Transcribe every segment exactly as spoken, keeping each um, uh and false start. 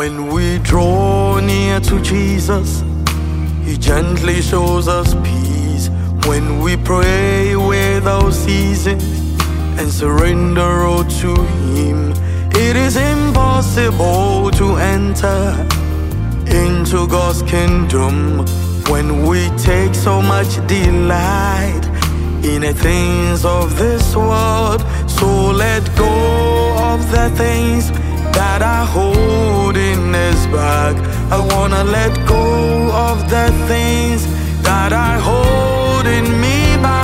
When we draw near to Jesus, He gently shows us peace. When we pray without ceasing and surrender all to Him, it is impossible to enter into God's kingdom when we take so much delight in the things of this world. So let go of the things that are holding us back. I wanna let go of the things that are holding me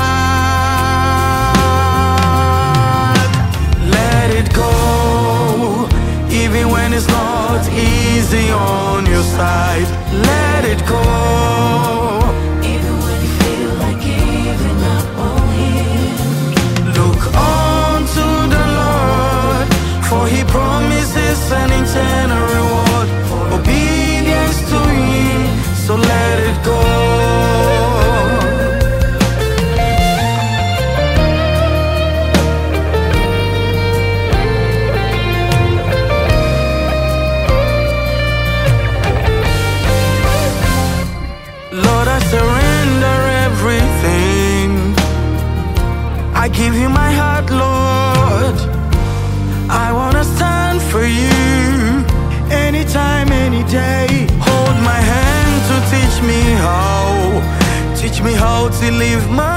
back. Let it go, even when it's not easy on your side. Let it go, even when you feel like giving up on Him. look unto the Lord, for He promises an eternal reward for obedience to Him. So let it go. Lord, I surrender everything. I give You my heart, Lord. I wanna stand for You anytime, any day. Hold my hand to teach me how, teach me how to live my